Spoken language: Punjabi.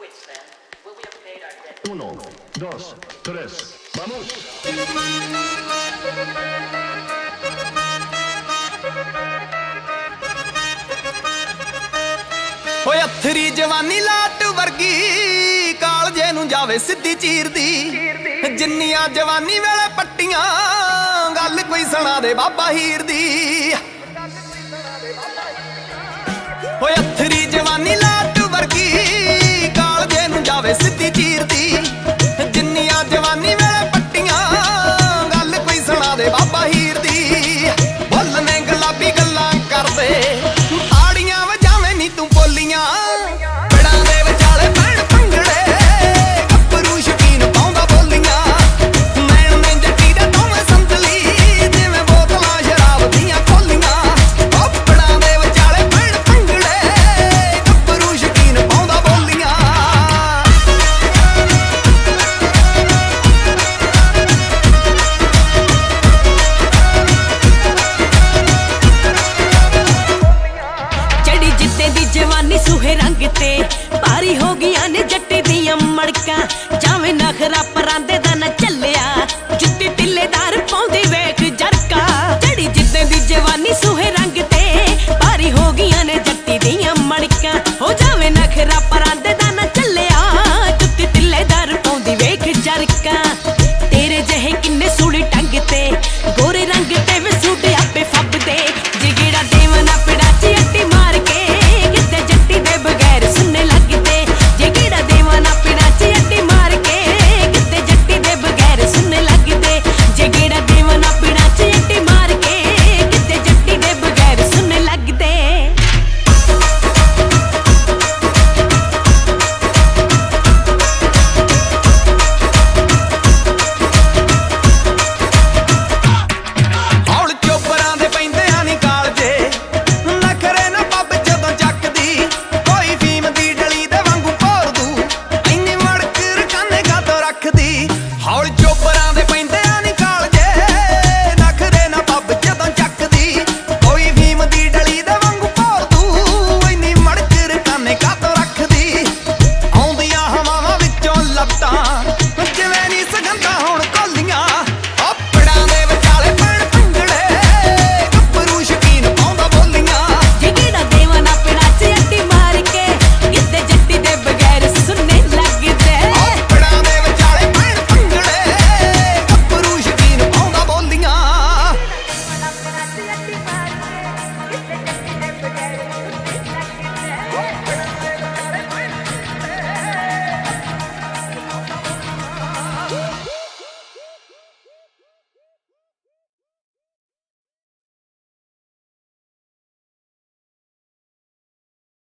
Uno, dos, tres, vamos. ਓਏ ਅਥਰੀ ਜਵਾਨੀ ਲਾਟ ਵਰਗੀ ਕਾਲਜੇ ਨੂੰ ਜਾਵੇ ਸਿੱਧੀ ਚੀਰਦੀ ਜਿੰਨੀਆਂ ਜਵਾਨੀ ਵੇਲੇ ਪੱਟੀਆਂ ਗੱਲ ਕੋਈ ਸੁਣਾ ਦੇ ਬਾਬਾ ਹੀਰ ਦੀ ਓਏ ਅਥਰੀ ਜਵਾਨੀ ਲਾਟ ਵਰਗੀ ਕਾਲਜੇ ਨੂੰ ਜਾਵੇ ਸਿੱਧੀ ਚੀਰਦੀ ਜਿੰਨੀਆਂ ਜਵਾਨੀ ਵੇਲੇ ਪੱਟੀਆਂ ਗੱਲ ਕੋਈ ਸੁਣਾ ਦੇ ਬਾਬਾ ਹੀਰ ਦੀ ਬੋਲਨੇ ਗੁਲਾਬੀ ਗੱਲਾਂ ਕਰਦੇ ਤਾੜੀਆਂ ਵਜਾਵੇਂ ਨੀ ਤੂੰ ਬੋਲੀਆਂ ਪਿੜਾਂ ਦੇ ਵਿਚਾਲੇ ਪੈਣ ਭੰਗੜੇ ਗੱਭਰੂ ਸ਼ੌਕੀਨ ਪਾਉਂਦਾ ਬੋਲੀਆਂ ਨੈਣ ਨੇ ਜੱਟੀ ਦੇ ਦੋਵੇਂ ਸੰਤਲੀ ਜਿਵੇਂ ਬੋਤਲਾਂ ਸ਼ਰਾਬ ਦੀਆਂ ਖੋਲੀਆਂ ਉਹ ਪਿੜਾਂ ਦੇ ਵਿਚਾਲੇ ਪੈਣ ਭੰਗੜੇ ਗੱਭਰੂ ਸ਼ੌਕੀਨ ਪਾਉਂਦਾ ਬੋਲੀਆਂ ਚੜੀ ਜਿੱਤੇ ਦੀ ਜਵਾਨੀ ਸੂਹੇ ਰੰਗ ਤੇ